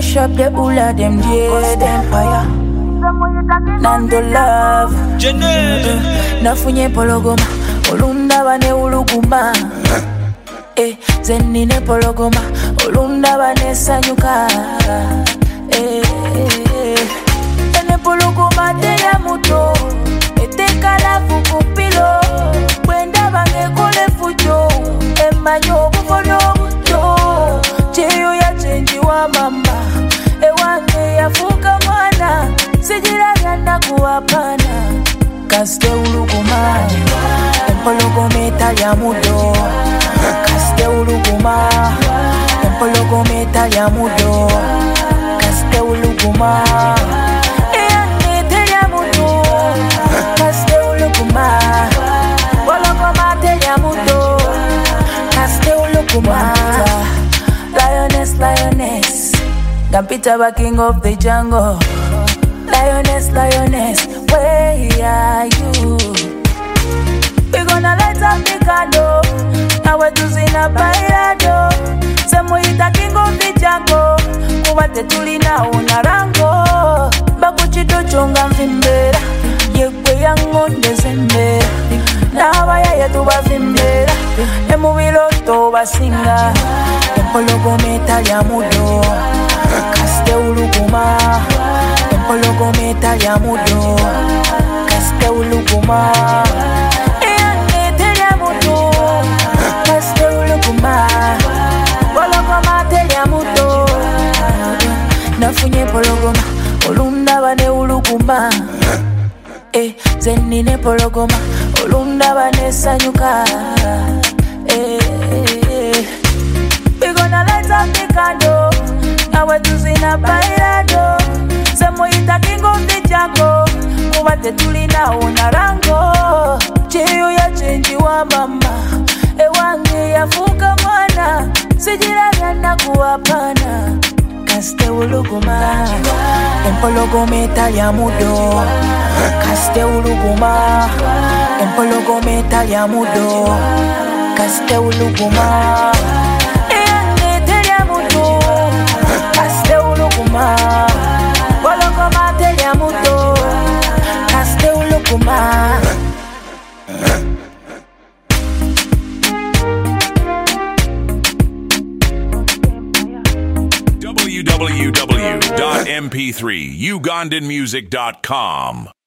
mash up the hula them dead empire. Nando love nafunye pologoma olunda bane uluguma zenine pologoma olunda bane sanyuka ene pologoma teya muto etekala fukupilo bwenda bange kole fujo emanyo bufono buto cheyo ya chenji wa mama ewange yafuka mwana sijira yanda kuwapana kaste uluguma empologometa ya mudo kaste uluguma empologometa ya mudo kaste uluguma eyanete ya mudo kaste uluguma pologomata ya mudo kaste uluguma lioness lioness Gampita ba king of the jungle. Lioness, lioness, where are you? We gonna light up the candle. Now we're choosing a bailado. Semuita king of the jungle. Kuwate tulina unarango. Bakuchito chonga mfimbera. Yekwe yangonde zembera. Nawa ya yetu ba fimbera. Emubilo to ba singa. Empologometa ya mudo. Kaste uluguma Empologometa ya mudo Kaste uluguma Eyanete ya mudo Kaste uluguma Pologomata ya mudo Nafunye pologoma Olunda bane uluguma Zenine pologoma Olunda bane sanyuka We gonna light up the candle Now we're choosing a bailado. Semuita king of the jungle. Kuwate tulina unarango. Cheyo ya chenji wa mama ewange yafuka mwana sijira yanda kuwapana kaste uluguma empologometa ya mudo kaste uluguma empologometa ya mudo kaste uluguma Kaste uluguma Pologoma teya mudo Kaste uluguma www.mp3ugandanmusic.com